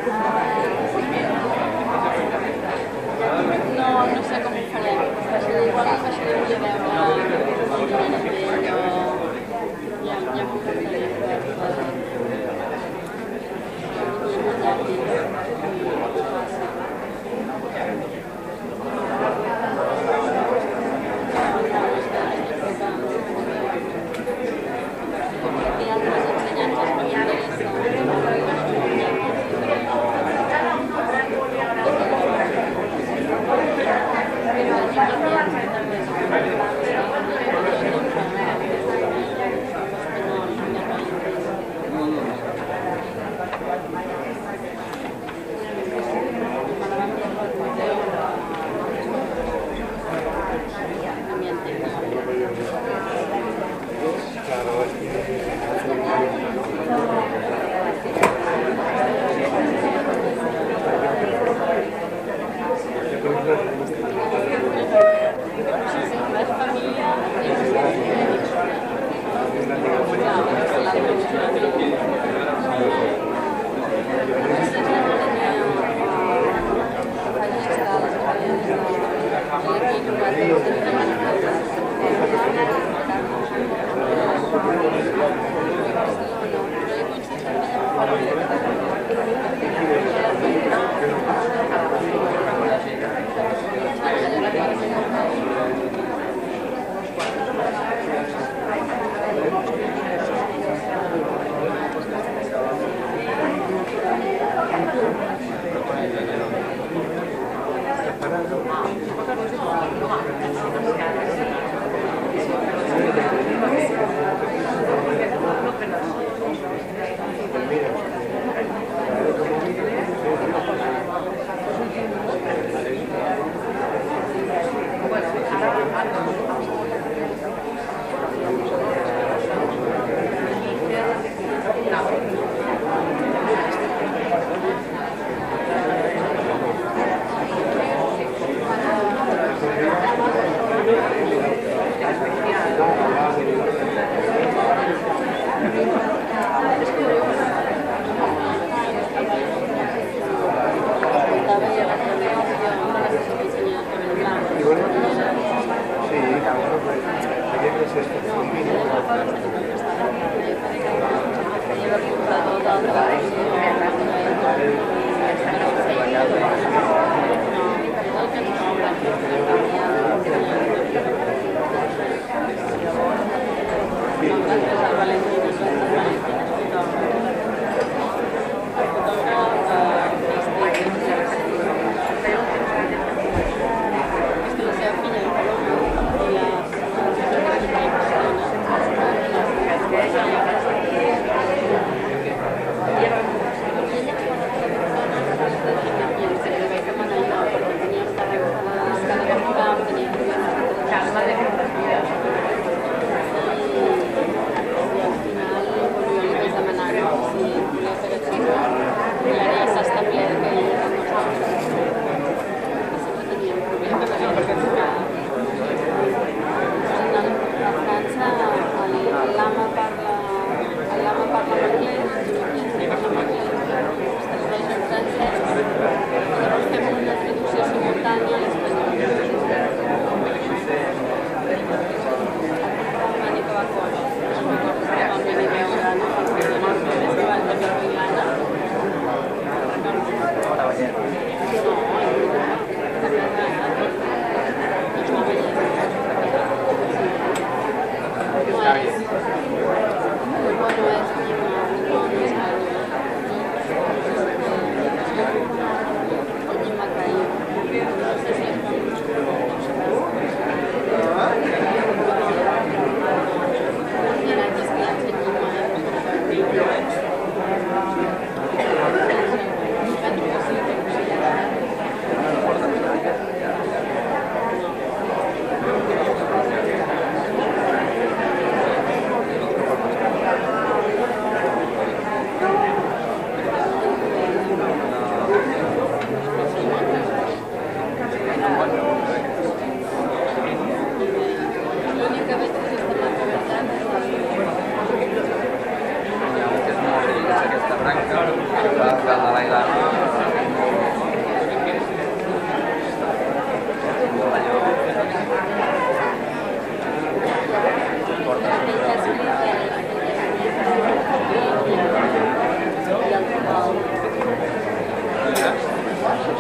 No sé com ho farem. Igual em baixaré a veure ja m'ho faré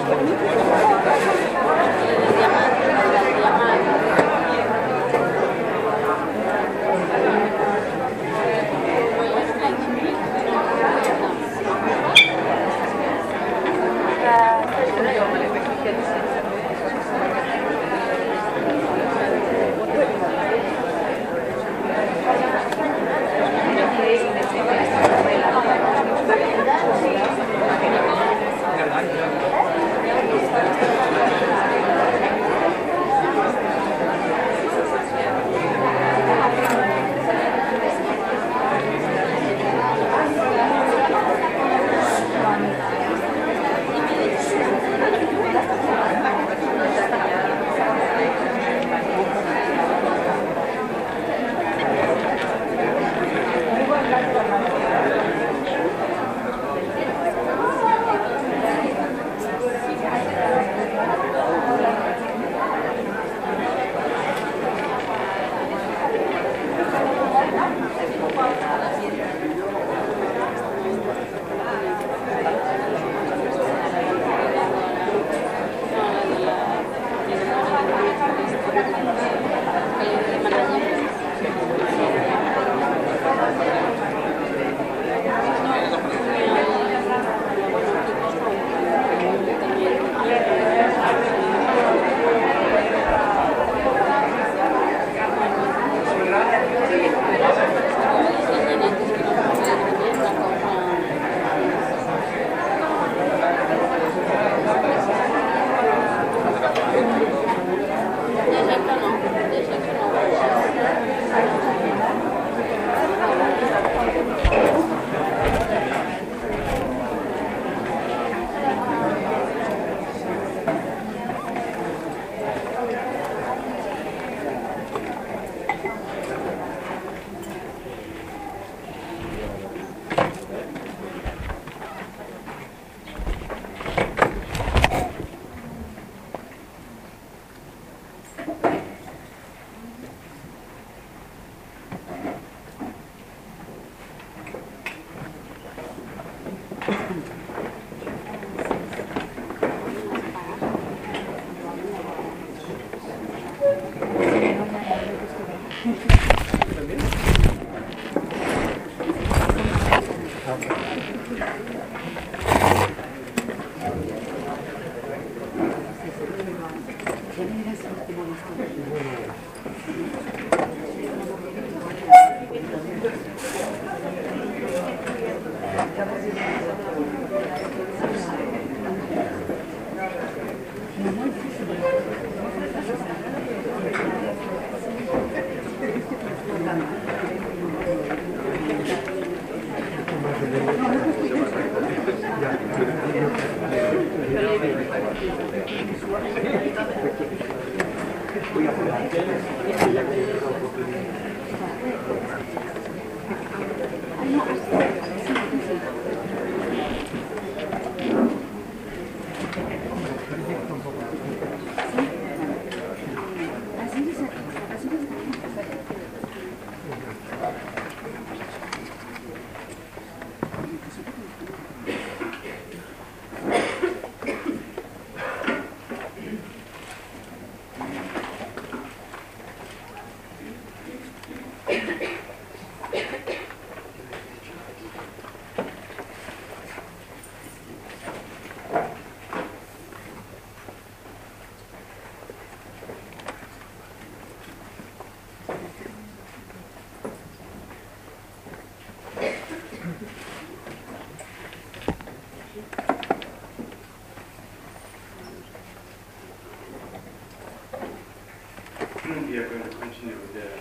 We are going to continue with the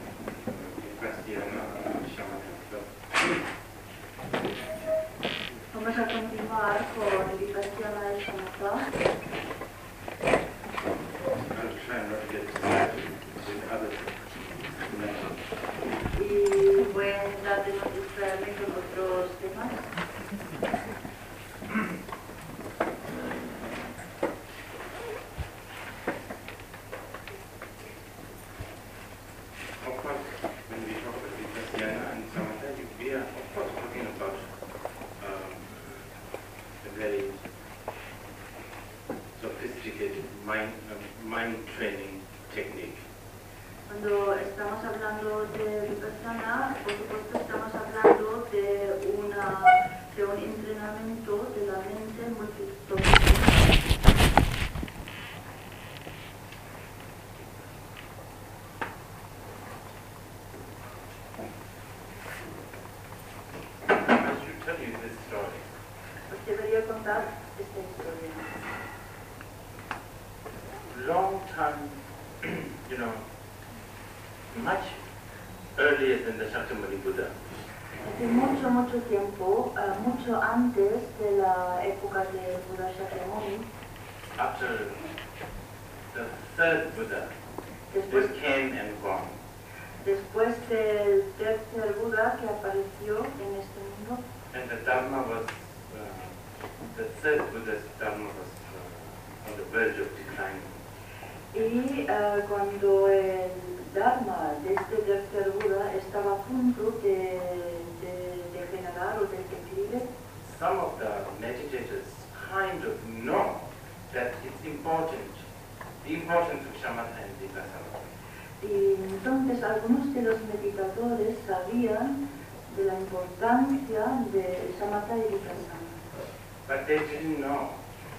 Castellana Shamanata. Vamos a continuar con Vipassana Shamatha. I'll try and not get distracted with other dimensions. Y voy a intentar de no distraerme con otros temas. mind training technique. Cuando estamos hablando de Vipassana, por supuesto estamos hablando de un entrenamiento de la mente multiplicativa. I should tell you this story. Os debería contar esta historia. Long time, much earlier than the Shakyamuni Buddha. Hace mucho tiempo, mucho antes de la época de Buda Shakyamuni, After the third Buddha, después, this came and gone. después del tercer Buda que apareció en este mundo, And the Dharma was, the third Buddha's Dharma was on the verge of declining. y cuando el Dharma de este tercer Buda estaba a punto de degenerar o de declive, Some of the meditators kind of know that it's important, the importance of shamatha and vipassana. y entonces algunos de los meditadores sabían de la importancia de Samatha y Vipassana, But they didn't know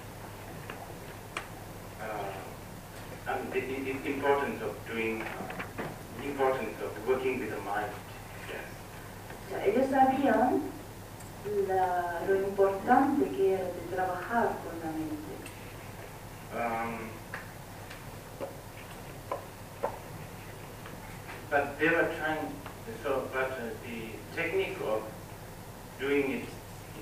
the importance of doing, importance of working with the mind. Yes. o sea, ellos sabían lo importante que era de trabajar con la mente. But they were trying, but the technique of doing it,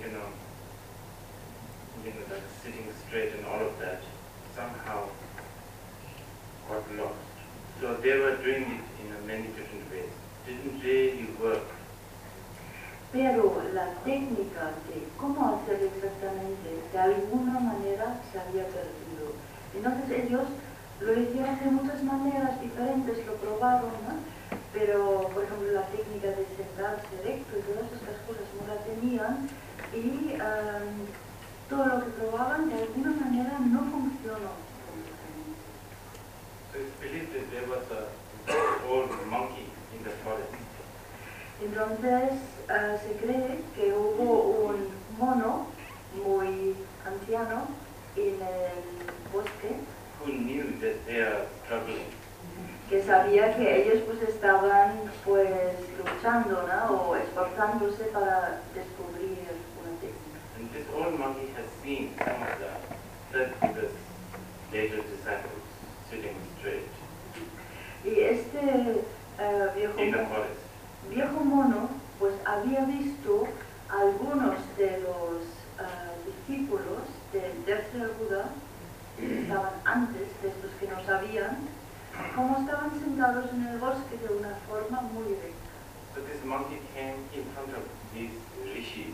like sitting straight and all of that, somehow got lost. So they were doing it in many different ways. Didn't really work. Pero la técnica de cómo hacer exactamente, de alguna manera se había perdido. Entonces ellos lo hicieron de muchas maneras diferentes, lo probaron, ¿no? Pero, por ejemplo, la técnica de sentarse recto y todas estas cosas no la tenían y todo lo que probaban de alguna manera no funcionó. So it's believed that there was an old monkey in the forest. Entonces se cree que hubo un mono muy anciano en el bosque Who knew that they are struggling. que sabía que ellos pues estaban pues luchando, ¿no? O esforzándose para descubrir una técnica. And this old monkey has seen some of the third Buddha's later disciples sitting straight Y este in the forest. viejo mono pues había visto a algunos de los discípulos del tercer Buda que estaban antes de estos que no sabían, como estaban sentados en el bosque de una forma muy recta. So this monkey came in front of these rishis,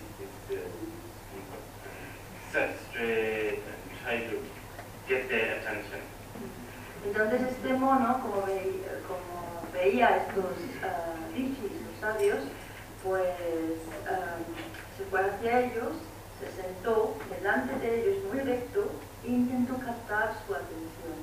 sat straight and tried to get their attention. Entonces este mono, como veía estos rishis, los sabios, pues se fue hacia ellos, se sentó delante de ellos muy recto e intentó captar su atención.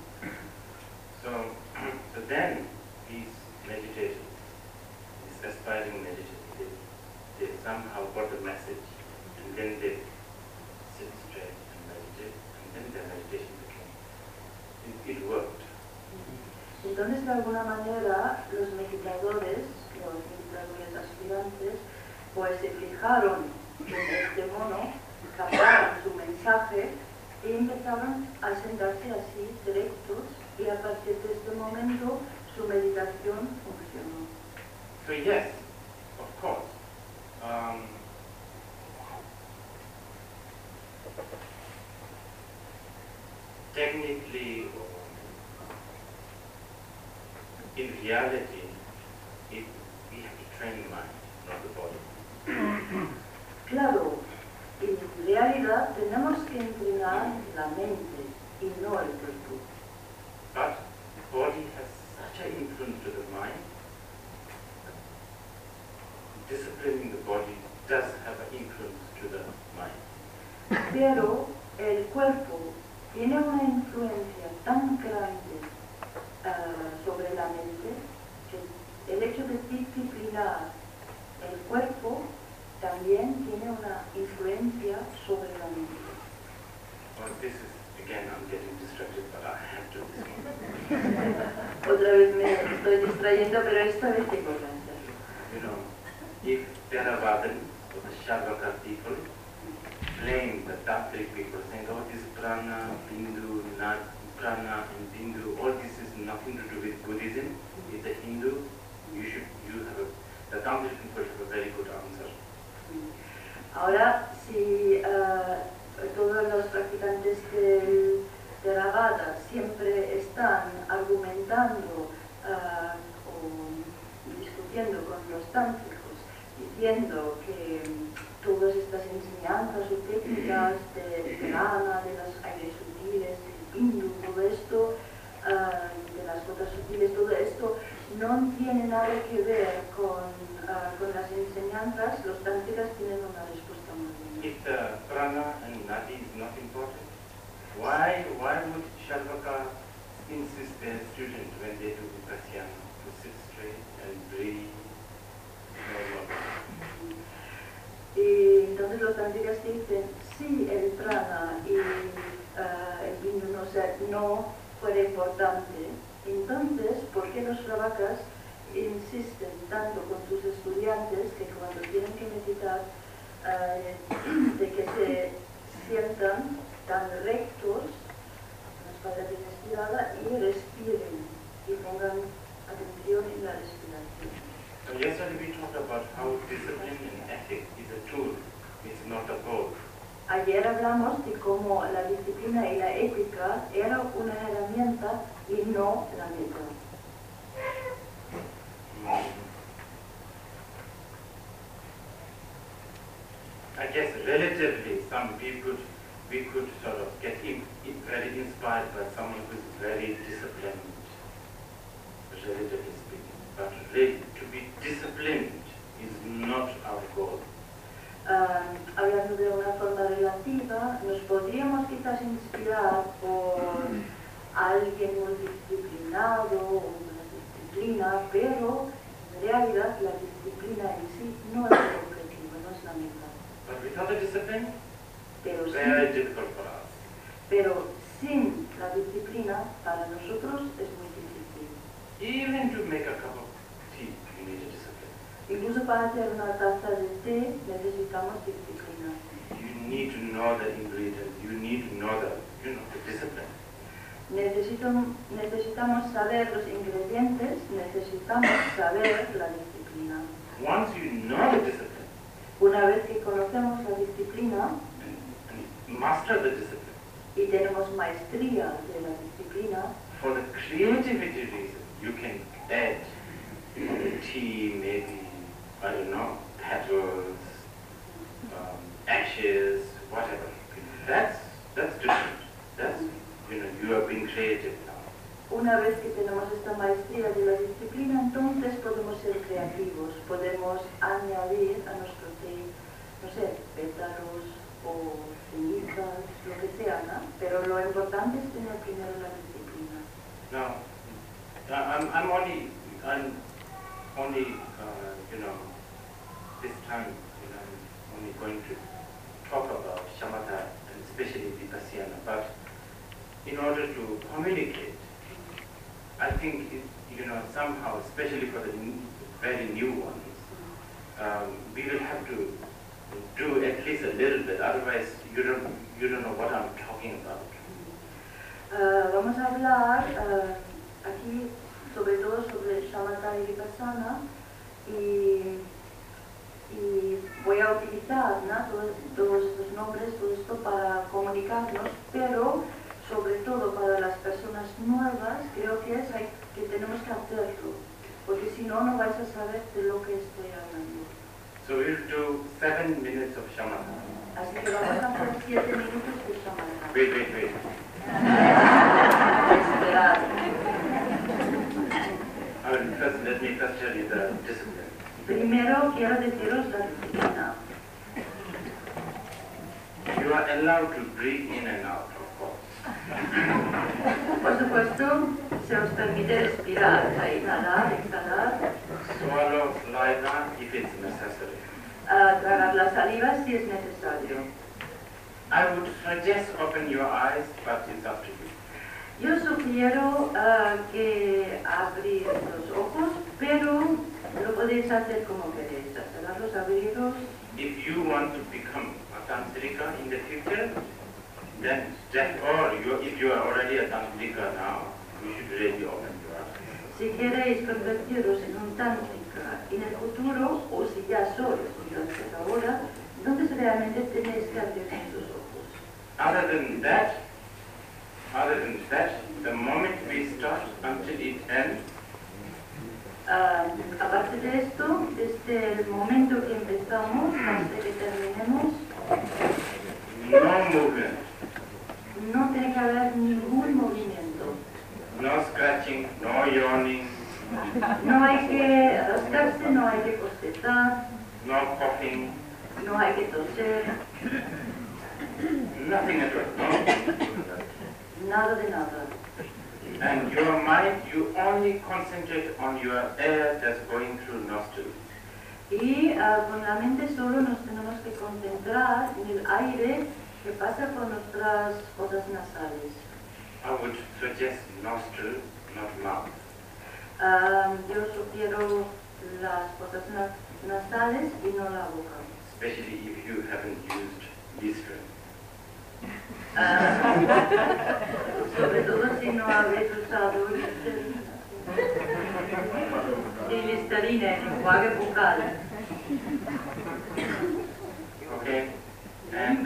So then these meditators, these aspiring meditators, they somehow got the message, and then they sit straight and meditate, and then their meditation became, it worked. Entonces, de alguna manera, los meditadores aspirantes, pues se fijaron en este mono, captaron su mensaje y empezaron a sentarse así, directos, y a partir de este momento su meditación funcionó. So yes, of course. Technically, in reality, we have to train the mind, not the body. Claro, en realidad tenemos que entrenar la mente y no el cuerpo. But the body has such an influence to the mind. Disciplining the body does have an influence to the mind. Pero el cuerpo tiene una influencia tan is, again, I'm getting distracted, but I have to this one. Otra vez me estoy distrayendo, pero esta vez tengo que hacerlo. You know, if Theravada or the Sharvaka people blame the Tantric people, saying, oh, this prana, Bindu, prana and Bindu, all this is nothing to do with Buddhism. It's a Hindu. The Tantric people have a very good answer. Ahora, si todos los practicantes del Theravada siempre están argumentando o discutiendo con los tántricos, diciendo que todas estas enseñanzas o técnicas de prana, de los aires sutiles, del Bindu, todo esto, de las gotas sutiles, todo esto no tiene nada que ver con las enseñanzas, los tántricas tienen una respuesta muy buena. If the prana and nadi is not important, why would Sharvaka insist their student when they do Vipassana to sit straight and breathe normally? Y entonces los tántricas dicen, si el prana y el Bindu no fuera importante, entonces, ¿por qué los Shravakas insisten tanto con sus estudiantes que cuando tienen que meditar, de que se sientan tan rectos, con la espalda bien estirada, y respiren, y pongan atención en la respiración? So yesterday we talked about how discipline and ethics is a tool, it's not a goal. Ayer hablamos de cómo la disciplina y la ética era una herramienta y no la meta. I guess relatively, we could sort of get very inspired by someone who is very disciplined, relatively speaking. But really, to be disciplined is not our goal. Hablando de una forma relativa, nos podríamos quizás inspirar por alguien muy disciplinado o una disciplina, pero en realidad la disciplina en sí no es el objetivo, no es la meta. But without the discipline, Pero very difficult for us. Pero sin la disciplina, para nosotros es muy difícil. Even to make a cup of tea, you need a discipline. Incluso para hacer una taza de té necesitamos disciplina. You need to know the ingredients. You need to know the discipline. Necesitamos saber los ingredientes, necesitamos saber la disciplina. Once you know the discipline, Una vez que conocemos la disciplina and master the discipline, y tenemos maestría de la disciplina, for the creativity reason, you can add tea, maybe, I don't know, petals, ashes, whatever. That's different. That's, you are being creative now. una vez que tenemos esta maestría de la disciplina, entonces podemos ser creativos, podemos añadir a nuestro té, no sé, pétalos o cenizas, lo que sea, ¿no? Pero lo importante es tener primero la disciplina. Now, I'm only, this time, I'm only going to talk about shamatha and especially vipassana. But in order to communicate, I think somehow, especially for the very new ones, we will have to do at least a little bit. Otherwise, you don't know what I'm talking about. Vamos a hablar aquí sobre todo sobre shamatha y vipassana y voy a utilizar, ¿no? todos estos nombres, todo esto para comunicarnos, pero sobre todo para las personas nuevas creo que tenemos que hacerlo, porque si no, no vais a saber de lo que estoy hablando. So we'll do 7 minutes of shamatha. Así que vamos a hacer 7 minutos de shamatha. Wait. Esperad. Let me first tell you the discipline. Primero quiero deciros la disciplina. You are allowed to breathe in and out, of course. Por supuesto, se os permite respirar, inhalar, exhalar, Swallow saliva if it's necessary. tragar la saliva si es necesario. I would try suggest open your eyes, but it's up to you. Yo sugiero que abrir los ojos, pero lo podéis hacer como queréis, cerrarlos, abrirlos. If you want to become a tantrika in the future, then if you are already a tantrika now, you should really open your eyes. Si queréis convertiros en un tántrica en el futuro, o si ya sois un tántrica ahora, entonces realmente tenéis que abrir sus ojos. Other than that, the moment we start until it ends, Aparte de esto, desde el momento que empezamos hasta que terminemos, no movement, no tiene que haber ningún movimiento. no scratching, no yawning, No hay que rascarse, no hay que bostezar, no coughing, no hay que toser, nothing at all. No. nada de nada. And your mind, you only concentrate on your air that's going through nostrils. Y con la mente solo nos tenemos que concentrar en el aire que pasa por nuestras fosas nasales. I would suggest nostril, not mouth. Yo sugiero las fosas nasales y no la boca. Especially if you haven't used Listerine. Sobre todo si no habéis usado Listerine, enjuague bucal. Okay? And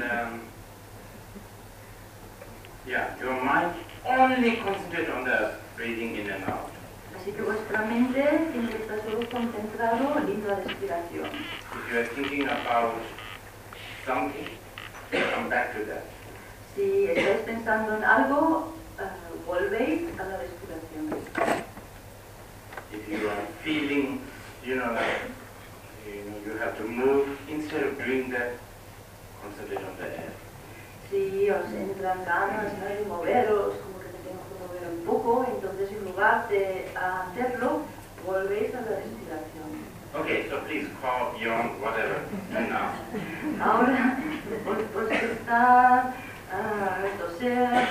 your mind only concentrate on the breathing in and out. Así que vuestra mente tiene que estar solo concentrado en la respiración. If you are thinking about something, come back to that. Si estáis pensando en algo, volvéis a la respiración. If you are feeling, you have to move, instead of doing that, concentrate on the air. Si os entran ganas de moveros, como que te tengo que mover un poco, entonces en lugar de hacerlo, volvéis a la respiración. Okay, so please cough, yawn, whatever, and now. Ahora, por estar, toser.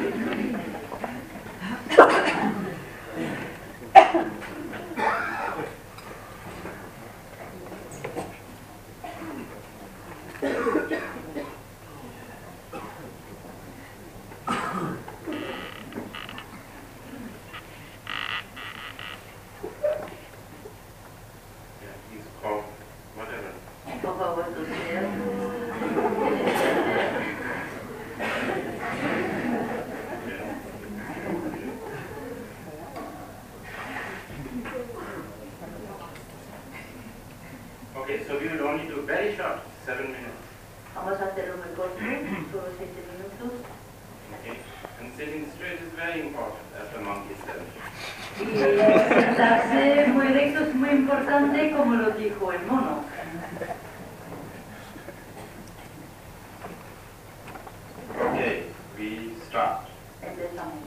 Por favor, toser. Okay, so we will only do very short, 7 minutes. Vamos a hacerlo muy corto, solo 7 minutos. Okay? And sitting straight is very important, as the monkey said. Y sentarse muy recto es muy importante, como lo dijo el mono. Okay, we start. Empezamos.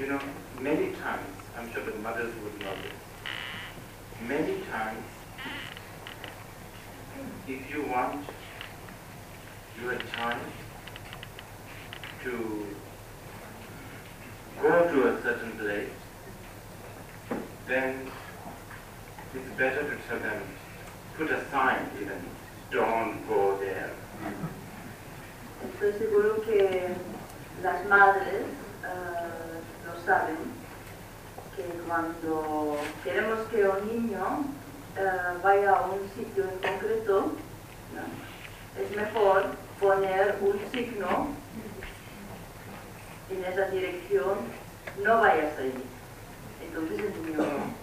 you know, many times, I'm sure the mothers would know this, many times, if you want your child to go to a certain place, then it's better to tell them, put a sign even, don't go there. Estoy seguro que las madres lo saben, que cuando queremos que un niño vaya a un sitio en concreto, ¿no?, es mejor poner un signo en esa dirección, no vayas ahí. Entonces el niño no.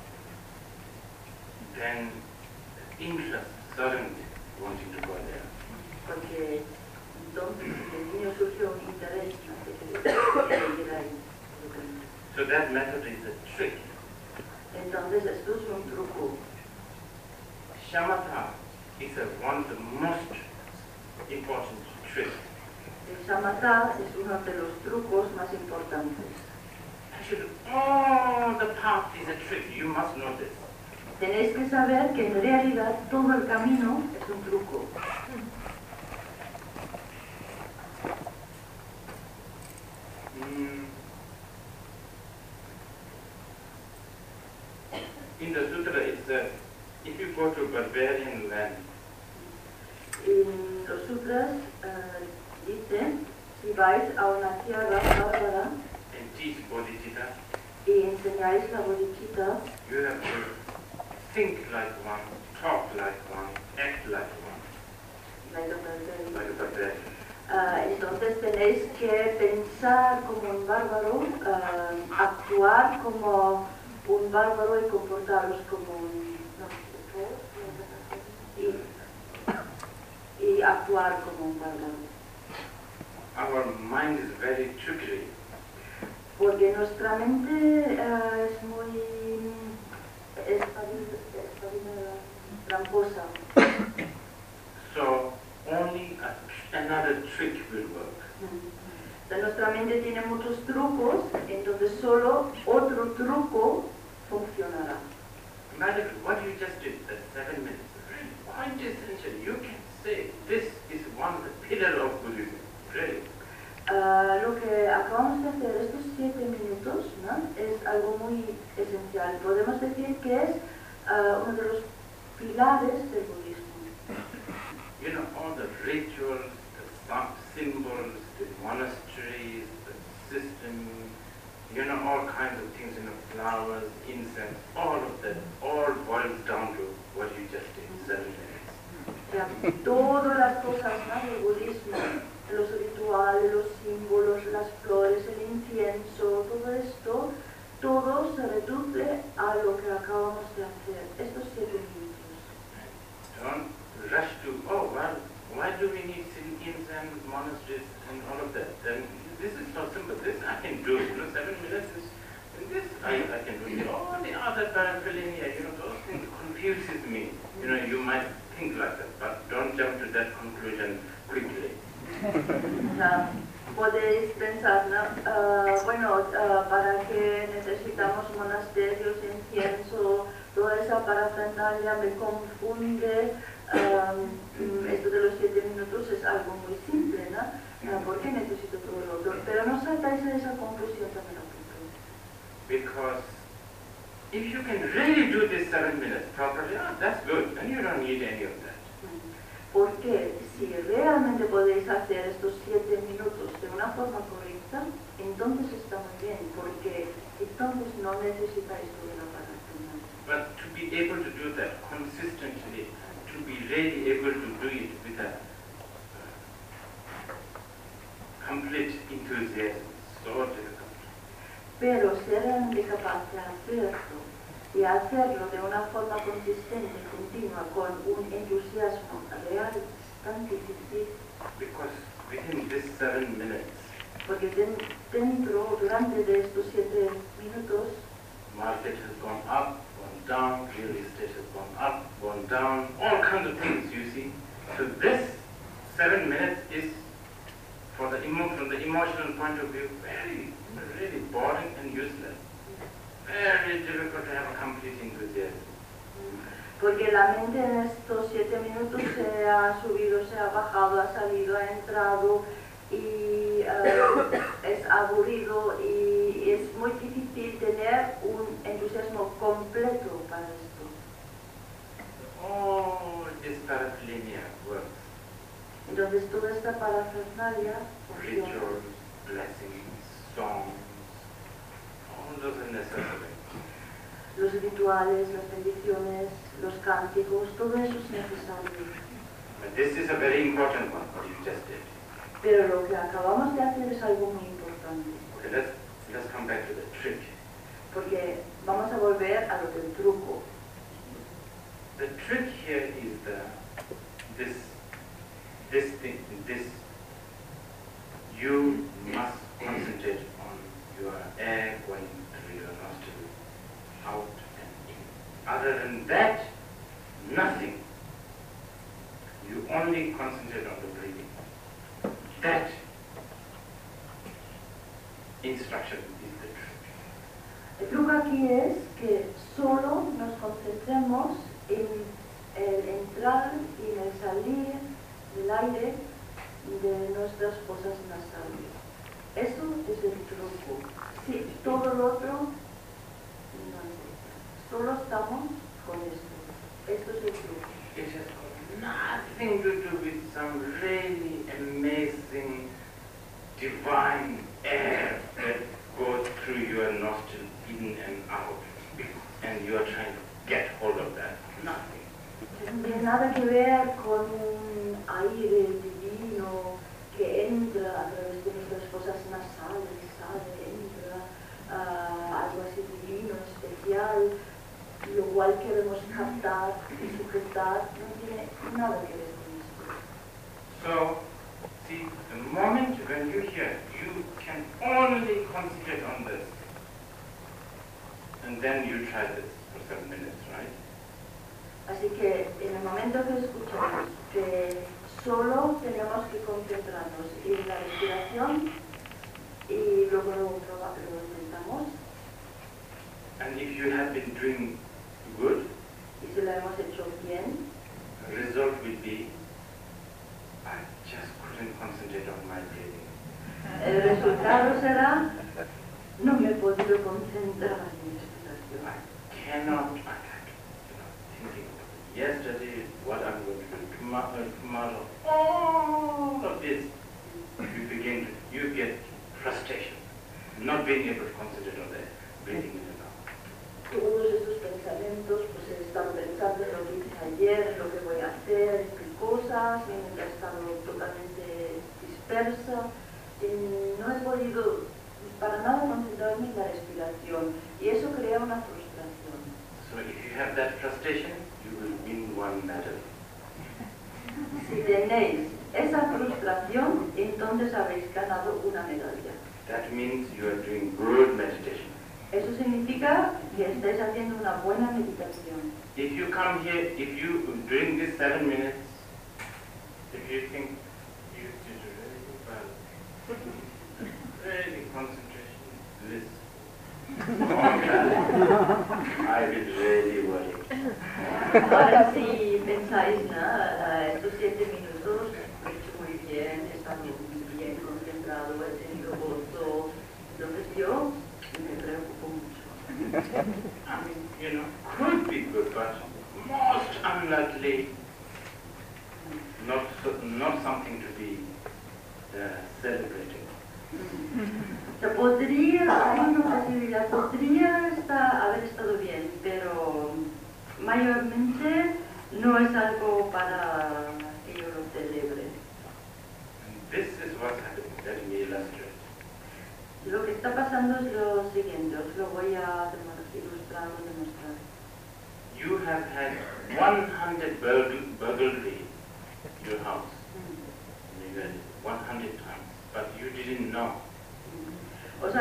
Then interest suddenly wanting to go there. Porque entonces el niño surge un interés, ¿no?, de que ir ahí. So that method is a trick. Entonces esto es un truco. Shamatha is one of the most important tricks. El shamatha es uno de los trucos más importantes. Actually, all the path is a trick. You must know this. Tenéis que saber que en realidad todo el camino es un truco. In the sutra it says, if you go to barbarian land, En los sutras dice, si vais a una tierra bárbara and teach bodhicitta, y enseñáis la bodhicitta, you have to think like one, talk like one, act like one, like a barbarian. Entonces tenéis que pensar como un bárbaro, actuar como un bárbaro y comportaros como un... y actuar como un bárbaro. Our mind is very trickery. Porque nuestra mente es muy tramposa. So only another trick will work. Nuestra mente tiene muchos trucos, entonces solo otro truco funcionará. Imagine what you just did, the 7 minutes. Quite essential. You can say this is one of the pillars of Buddhism. Really. Lo que acabamos de hacer estos 7 minutos, ¿no?, es algo muy esencial. Podemos decir que es uno de los pilares del budismo. You know, all the rituals, the symbols, the monasteries, the system, you know, all kinds of things, you know, flowers, incense, all of that, all boils down to what you just did, 7 minutes. Todas las cosas, ¿no?, del budismo, los rituales, los símbolos, las flores, el incienso, todo esto, todo se reduce a lo que acabamos de hacer, estos 7 minutos. Don't rush to, oh, well, why do we need incense, monasteries, and all of that? Then this is so simple. This I can do. You know, 7 minutes is this I can do. All the other paraphernalia, you know, those things confuses me. You know, you might think like that, but don't jump to that conclusion quickly. Podéis pensar, ¿no? Bueno, ¿para qué necesitamos monasterios, incienso, toda esa parafernalia me confunde? Esto de los 7 minutos es algo muy simple, ¿no? ¿Por qué necesito todo lo otro? Pero no saltáis de esa conclusión también a punto. Because if you can really do this 7 minutes properly, that's good. Then you don't need any of that. Porque si realmente podéis hacer estos 7 minutos de una forma correcta, entonces está muy bien, porque entonces no necesitáis todo la parafernalia. But to be able to do that consistently, to be really able to do it with a complete enthusiasm, so difficult. Pero ser realmente capaz de hacerlo y hacerlo de una forma consistente y continua con un entusiasmo real es tan difícil. Because within this 7 minutes, Porque dentro, durante de estos 7 minutos, market has gone up, gone down, real estate has gone up, gone down, all kinds of things, you see. So this 7 minutes is from the emotional point of view, really boring and useless. Very difficult to have a complete enthusiasm. Porque la mente en estos 7 minutos se ha subido, se ha bajado, ha salido, ha entrado y es aburrido y es muy difícil tener un entusiasmo completo para esto. All this paraphernalia works. Entonces toda esta parafernalia funciona. Rituals, blessings, songs, all those are necessary. Los rituales, las bendiciones, los cánticos, todo eso es necesario. But this is a very important one, what you just did. Pero lo que acabamos de hacer es algo muy importante. Okay, let's come back to the trick. Porque vamos a volver a lo del truco. The trick here is this you must concentrate on your air going through your nostril, out and in. Other than that, nothing. You only concentrate on the breathing. That instruction is the trick. El truco aquí es que solo nos concentremos en el entrar y en el salir del aire de nuestras fosas nasales. Eso es el truco. Sí, todo lo otro no es. Solo estamos con esto. Esto es el truco. It has got nothing to do with some really amazing, divine air that goes through your nostrils in and out, and you are trying to get hold of that. Nothing. No tiene nada que ver con un aire divino que entra a través de nuestras fosas nasales, sale, entra, algo así divino, especial, lo cual queremos captar y sujetar, no tiene nada que ver con esto. So, see, the moment when you hear, you can only concentrate on this. And then you try this for 7 minutes, right? Así que en el momento que escuchamos que solo tenemos que concentrarnos en la respiración y luego lo intentamos. And if you have been doing good, Y si lo hemos hecho bien, the result will be, I just couldn't concentrate on my breathing. el resultado será, no me he podido concentrar en mi respiración. I cannot, thinking yesterday, what I'm going to do tomorrow, all of this, you get frustration, not being able to concentrate on the breathing in and out. Todos estos pensamientos, pues he estado pensando en lo que hice ayer, en lo que voy a hacer, en qué cosas, en que he estado totalmente dispersa, no he podido para nada concentrarme en la respiración y eso crea una frustración. So if you have that frustration, you will win one medal. Si tenéis esa frustración, entonces habéis ganado una medalla. That means you are doing good meditation. Eso significa que estáis haciendo una buena meditación. If you come here, if you, during these 7 minutes, if you think you did really well, really concentration, listen. I will really worry. Ahora si pensáis, estos 7 minutos he hecho muy bien, he estado muy bien concentrado, he tenido gozo, entonces yo me preocupo mucho. I mean, could be good, but most unlikely not something to be celebrated. O sea, hay una posibilidad, podría haber estado bien, pero mayormente no es algo para que yo lo celebre. And this is what's happening. Let me illustrate. Lo que está pasando es lo siguiente, os lo voy a ilustrar o demostrar. You have had 100 burglary in your house, maybe 100 times, but you didn't know. Os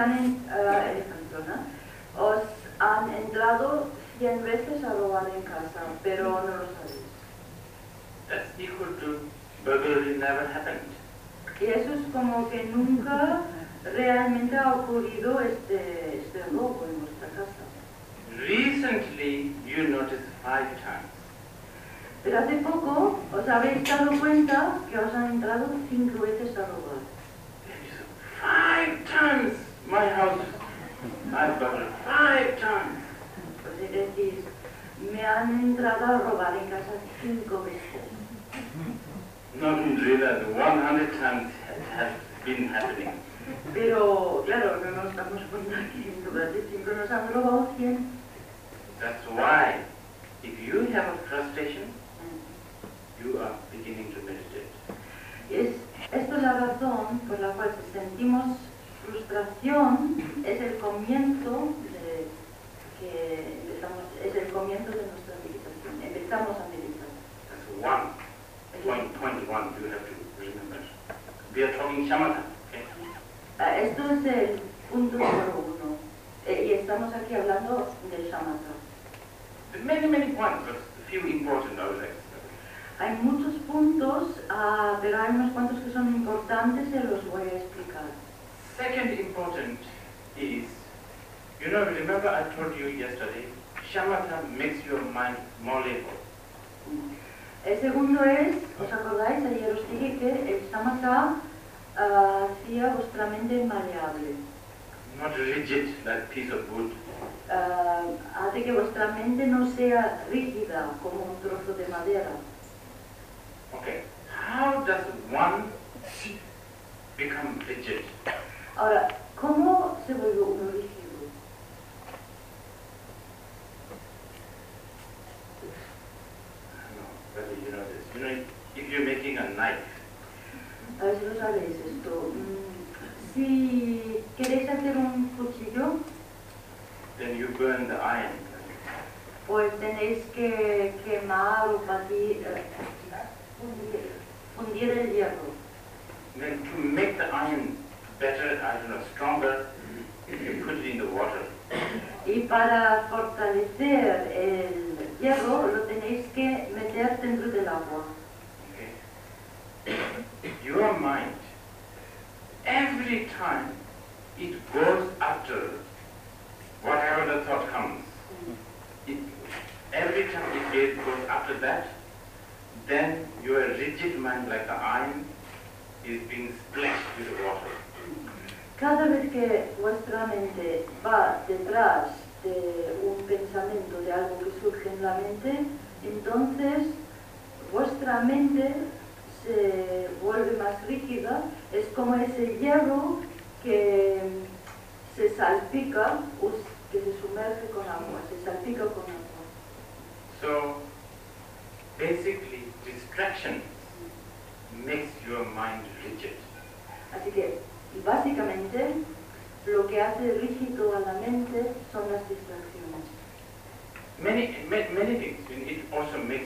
han entrado 100 veces a robar en casa, pero no lo sabéis. That's equal to burglary never happened. Y eso es como que nunca realmente ha ocurrido este robo en vuestra casa. Recently, you noticed 5 times. Pero hace poco os habéis dado cuenta que os han entrado 5 veces a robar. And you said, 5 times! My house, I've got it 5 times. Pues decís, me han entrado a robar en casa 5 veces. Not realize 100 times has been happening. Pero claro, no nos damos cuenta que en lugar de 5 nos han robado 100. That's why, if you have a frustration, you are beginning to meditate. Esto es la razón por la cual si sentimos frustración, es el comienzo de nuestra meditación. Empezamos a meditar. That's point one you have to remember. We are talking shamatha. Okay? Esto es el punto número 1. Y estamos aquí hablando del shamatha. There are many points, but a few important I would like to say. Hay muchos puntos, pero hay unos cuantos que son importantes y los voy a explicar. Second important is, remember I told you yesterday, shamatha makes your mind malleable. El segundo es, ¿os acordáis? Ayer os dije que el shamatha hacía vuestra mente maleable. Not rigid like a piece of wood. Hace que vuestra mente no sea rígida como un trozo de madera. Okay, how does one become rigid? Ahora, ¿cómo se vuelve uno rígido? I don't know whether you know this. If you're making a knife, A ver si lo sabéis esto. Si queréis hacer un cuchillo, then you burn the iron. pues tenéis que quemar o fundir el hierro. Then to make the iron better, stronger, you put it in the water. Y para fortalecer el hierro lo tenéis que meter dentro del agua. Okay? Your mind, every time it goes after whatever the thought comes, every time it goes after that, then your rigid mind like the iron is being splashed with water. Cada vez que vuestra mente va detrás de un pensamiento, de algo que surge en la mente, entonces vuestra mente se vuelve más rígida, es como ese hierro que se salpica, que se sumerge con agua, se salpica con agua. So, basically, distraction makes your mind rigid. Así que, básicamente, lo que hace rígido a la mente son las distracciones. Many things. It also makes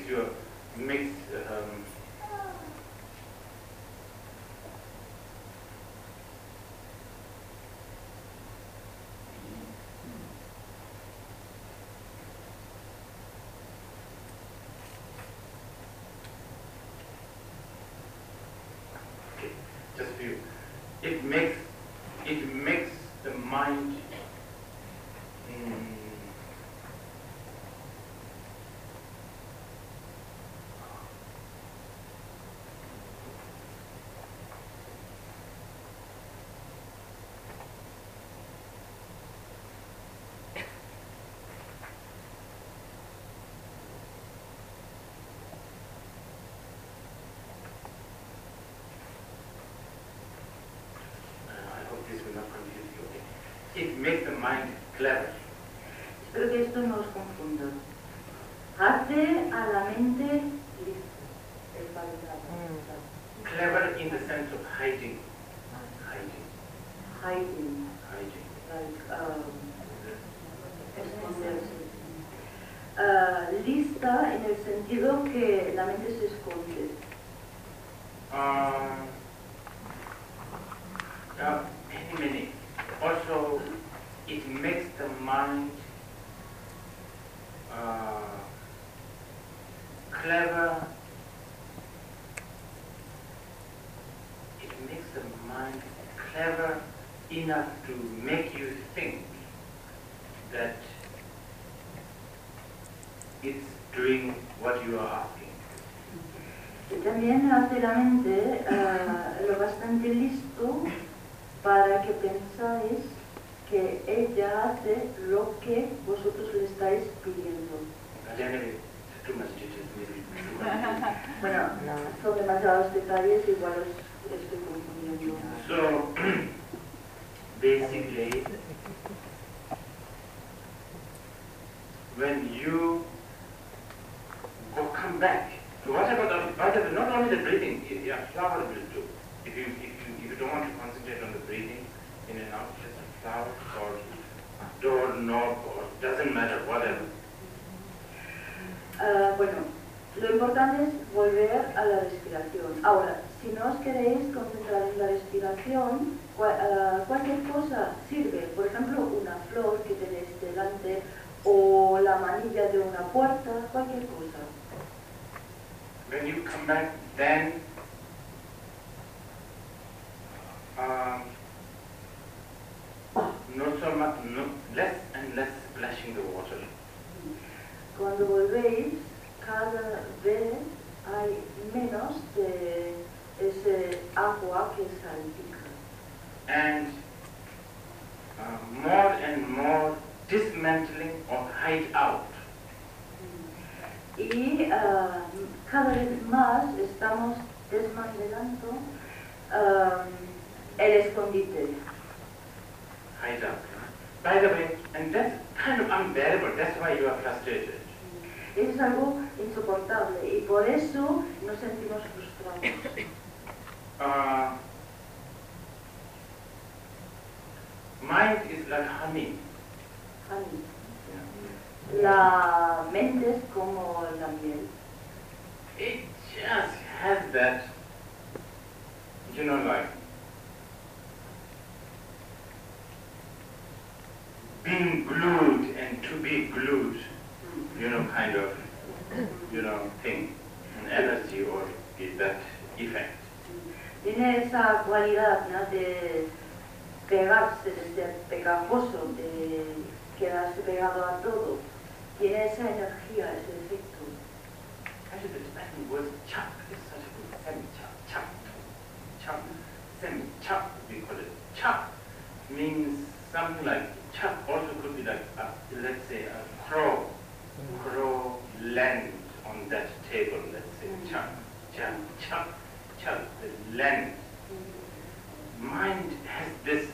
just few. It makes the mind it makes the mind clever. Espero que esto no os confunda. Hace a la mente lista, espabilada. Clever in the sense of hiding. Hiding, Hiding. like, esconderse. Lista en el sentido que la mente se esconde. Many. Also, it makes the mind clever. It makes the mind clever enough to make you think that it's doing what you are asking. Y también hace la mente lo bastante listo para que pensáis que ella hace lo que vosotros le estáis pidiendo. Bueno, son demasiados detalles, igual os estoy confundiendo. So, basically, when you come back to whatever, not only the breathing, yeah, flower will do. If you don't want to concentrate on the breathing in and out, just a flower or a door knob or doesn't matter, whatever. Bueno, lo importante es volver a la respiración. Ahora, si no os queréis concentrar en la respiración, cualquier cosa sirve. Por ejemplo, una flor que tenéis delante o la manilla de una puerta, cualquier cosa. When you come back, then less and less splashing the water. Cuando volvéis, cada vez hay menos de ese agua que salpica. And more and more dismantling of hide out. Y cada vez más estamos desmantelando el escondite. Hide out. By the way, and that's kind of unbearable, that's why you are frustrated. Es algo insoportable y por eso nos sentimos frustrados. Mind is like honey. Honey. La mente es como la miel. It just has that, like being glued and to be glued, kind of, thing, an energy or that effect. Tiene esa cualidad, ¿no?, de pegarse, de ser pegajoso, de quedarse pegado a todo. Tiene esa energía, ese efecto. Actually, the Tibetan word chak is such a good semi-chak. Chak, semi-chak, we call it. Chak means something like, chak also could be like, let's say, a crow. Crow land on that table, let's say, chak, the land. Mind has this,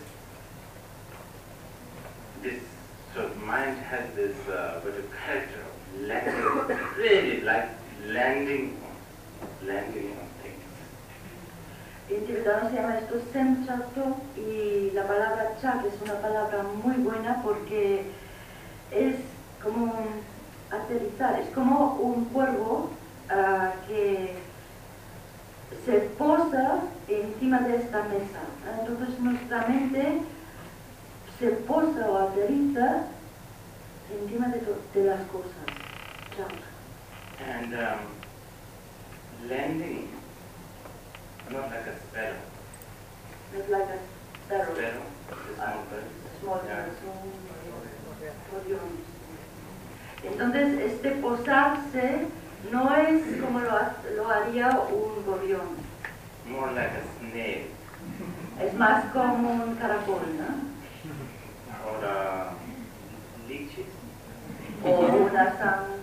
so mind has this, character of landing, really like landing on things. En tibetano se llama esto Sem Chakto y la palabra chak es una palabra muy buena porque es como aterrizar, es como un cuervo que se posa encima de esta mesa. Entonces nuestra mente se posa o aterriza encima de las cosas. Chak. And landing, not like a sparrow. Not like a sparrow. Sparrow, the small bird. Small Yeah. bird, Entonces, este posarse no es como lo haría un gorrión. More like a snail. Es más como un caracol, ¿no? Or a leeches. O una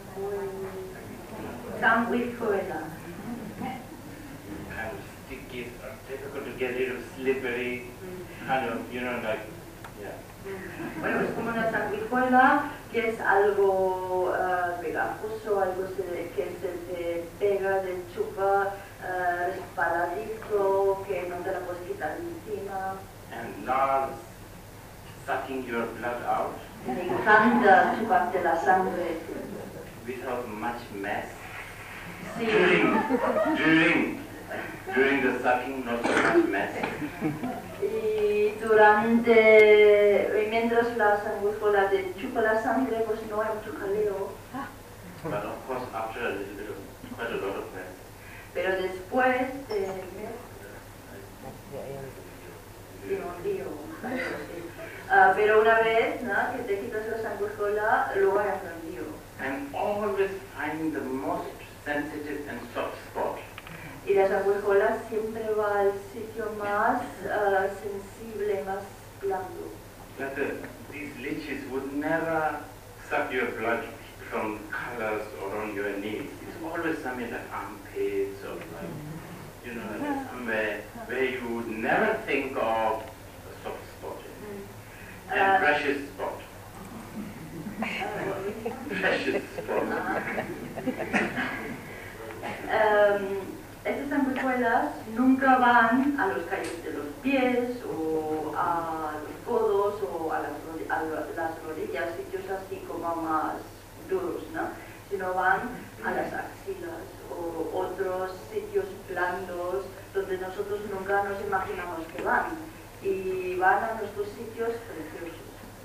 sanguijuela. Kind of sticky, or difficult to get rid of, slippery, kind of, like, yeah. Bueno, es como una sanguijuela que es algo pegajoso, algo que se te pega, te chupa, resbaladizo, que no te la puedes quitar encima. And loves sucking your blood out Me encanta chuparte la sangre. without much mess. Sí. During the sucking, not so much mess. Y mientras la sanguijuela te chupa la sangre, pues no hay mucho jaleo. But of course, after a little bit of, quite a lot of mess. Pero después de Sí, un lío, algo así. Pero una vez, ¿no?, que te quitas la sanguijuela, luego hay un lío. And always find the most sensitive and soft spot. Y la sanguijuela siempre va al sitio más sensible, más blando. Like these leeches would never suck your blood from colors or on your knees. It's always somewhere like armpits or like, you know, like somewhere where you would never think of a soft spot and precious spot. Precious spot. Estas sanguijuelas nunca van a los callos de los pies o a los codos o a las rodillas, sitios así como más duros, ¿no?, sino van a las axilas o otros sitios blandos donde nosotros nunca nos imaginamos que van, y van a nuestros sitios preciosos.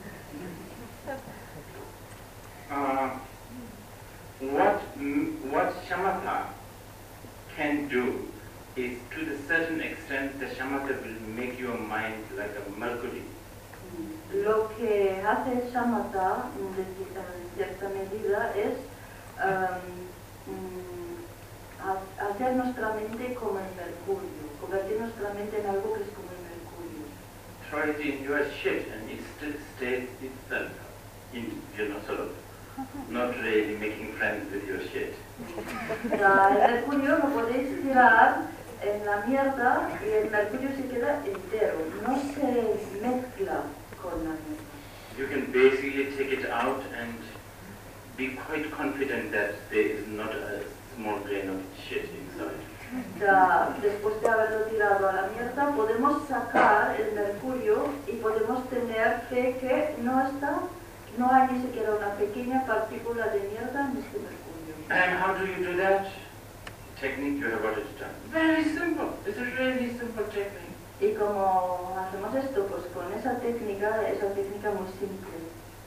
What shamatha can do is, to the certain extent, the shamatha will make your mind like a Mercury. Lo que hace el shamatha, en cierta medida, es hacer nuestra mente como el mercurio, convertir nuestra mente en algo que es como el mercurio. Try it in your shit and it still stays itself, in, you know, sort of, not really making friends with your shit. El mercurio lo podéis tirar en la mierda y el mercurio se queda entero, no se mezcla con la mierda. You can basically take it out and be quite confident that there is not a small grain of shit inside. Después de haberlo tirado a la mierda, podemos sacar el mercurio y podemos tener fe que no hay ni siquiera una pequeña partícula de mierda en este mercurio. And how do you do that? Technique, you have got it done. Very simple. It's a really simple technique. Y como hacemos esto, pues con esa técnica muy simple.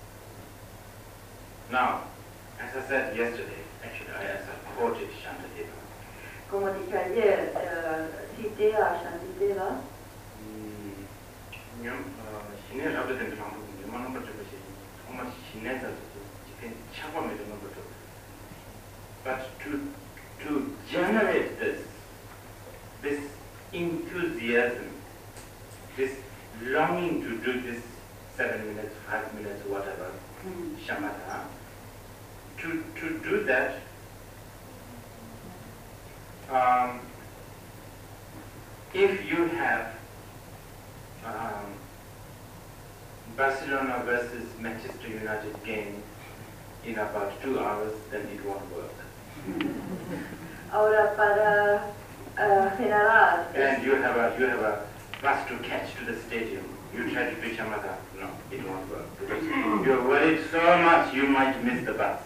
Now, as I said yesterday, actually as I quoted Shantideva. Como dije ayer, cité a Shantideva. But to generate this enthusiasm, this longing to do this 7 minutes, 5 minutes, whatever, shamatha, to do that, if you have Barcelona versus Manchester United game in about 2 hours, then it won't work. Ahora, para generar... And you have a bus to catch to the stadium. You try to do shamatha. No, it won't work. Because you're worried so much you might miss the bus.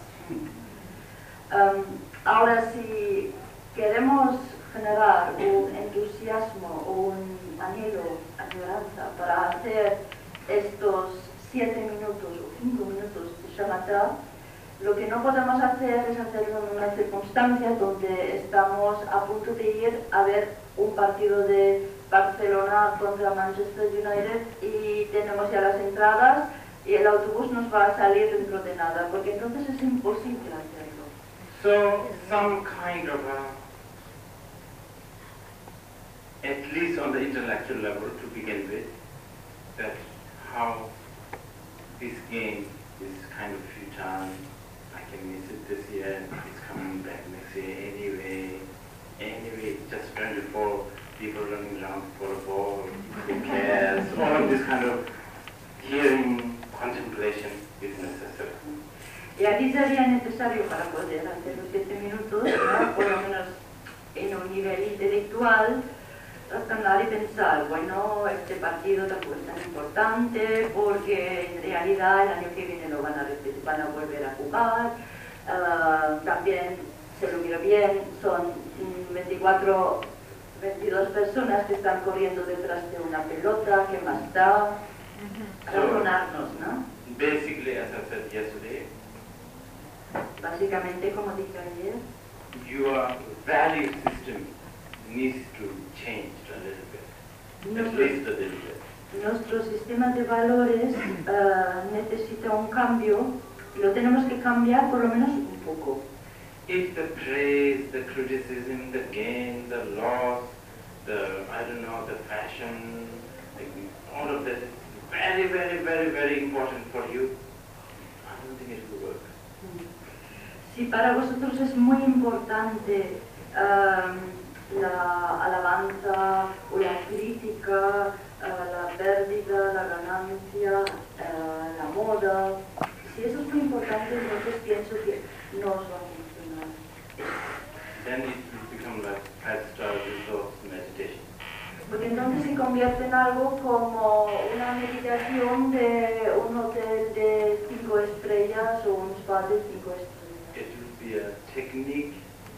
Ahora, si queremos generar un entusiasmo o un anhelo, añoranza para hacer estos 7 minutos o 5 minutos de shamatha, lo que no podemos hacer es hacerlo en una circunstancia donde estamos a punto de ir a ver un partido de Barcelona contra Manchester United y tenemos ya las entradas y el autobús nos va a salir dentro de nada, porque entonces es imposible hacerlo. So, some kind of at least on the intellectual level to begin with, that how this game is kind of futile. I can miss it this year, it's coming back next year anyway, just 24 people running around for a ball, who cares, all of this kind of hearing, contemplation is necessary. Y aquí sería necesario, para poder hacer los 7 minutos, ¿no?, por lo menos en un nivel intelectual, razonar y pensar, bueno, este partido tampoco es tan importante porque en realidad el año que viene lo van a volver a jugar. También, se lo miro bien, son 22 personas que están corriendo detrás de una pelota, ¿qué más da? Razonarnos, ¿no? Basically, as I said yesterday, básicamente, como dije ayer, your value system needs to change a little bit. at least a little bit. Nuestro sistema de valores necesita un cambio, y lo tenemos que cambiar por lo menos un poco. If the praise, the criticism, the gain, the loss, the fashion, all of that is very, very, very, very important for you, I don't think it will work. Si para vosotros es muy importante la alabanza o la crítica, la pérdida, la ganancia, la moda, si eso es muy importante, entonces pienso que no os va a funcionar. Then it will become like 5-star resorts meditation. Porque entonces se convierte en algo como una meditación de un hotel de 5 estrellas o un spa de 5 estrellas. It will be a technique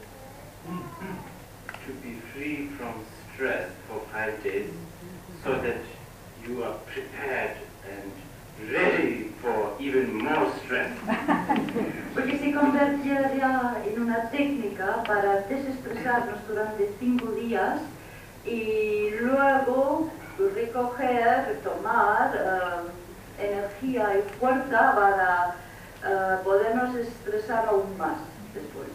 to be free from stress for 5 days, so that you are prepared and ready for even more stress. Porque se convertiría en una técnica para desestresarnos durante 5 días y luego recoger, retomar energía y fuerza para podernos estresar aún más después.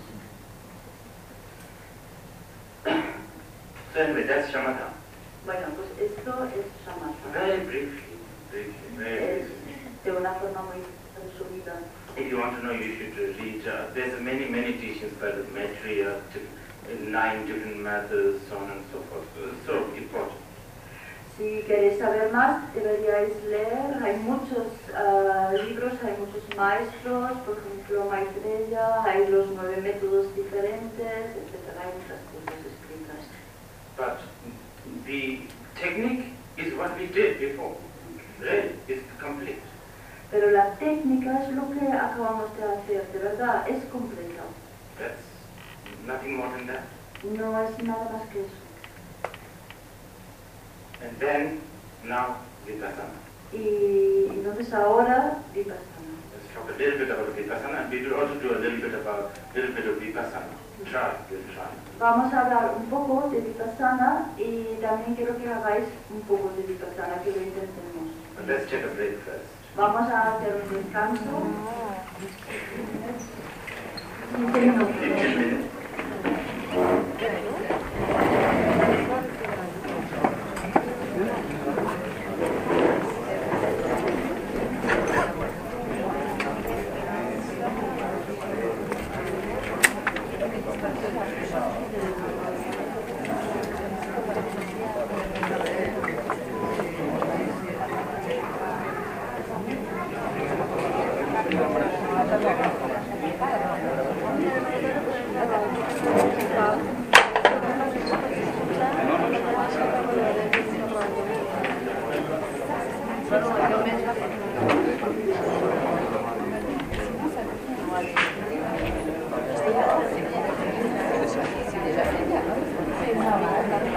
So anyway, that's shamatha. Bueno, pues esto es shamatha. Very briefly, very briefly. De una forma muy resumida. If you want to know, you should read. There's many teachings by the Maitreya, 9 different methods, so on and so forth. So important. Si queréis saber más, deberíais leer. Hay muchos libros, hay muchos maestros, por ejemplo Maitreya, hay los 9 métodos diferentes, etc. Hay muchas cosas escritas. But the technique is what we did before. Right? It's complete. Pero la técnica es lo que acabamos de hacer, de verdad, es completa. That's nothing more than that. No es nada más que eso. And then, now, Vipassana. Y entonces ahora, Vipassana. Let's talk a little bit about Vipassana, and we will also do a little bit of Vipassana. We'll try. Vamos a hablar un poco de Vipassana y también quiero que hagáis un poco de Vipassana, que lo intentemos. But let's take a break first. Vamos a hacer un descanso. 15 minutos. 15 minutes.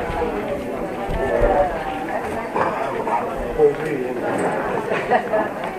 Muy bien.